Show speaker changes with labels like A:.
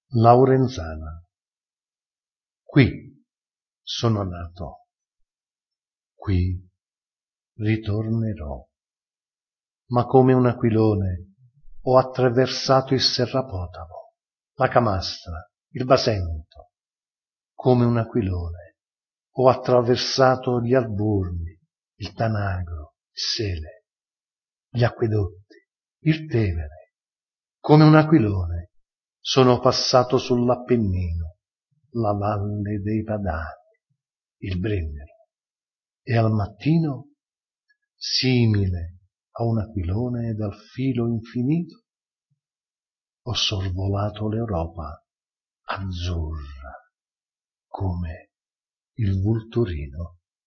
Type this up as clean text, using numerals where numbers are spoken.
A: Laurenzana. Qui sono nato, qui ritornerò, ma come un aquilone ho attraversato il Serrapotamo, la Camastra, il Basento, come un aquilone ho attraversato gli Alburni, il Tanagro, il Sele, gli acquedotti, il Tevere, come un aquilone sono passato sull'Appennino, la valle dei Padani, il Brennero, e al mattino, simile a un aquilone dal filo infinito, ho sorvolato l'Europa azzurra come il Vulturino.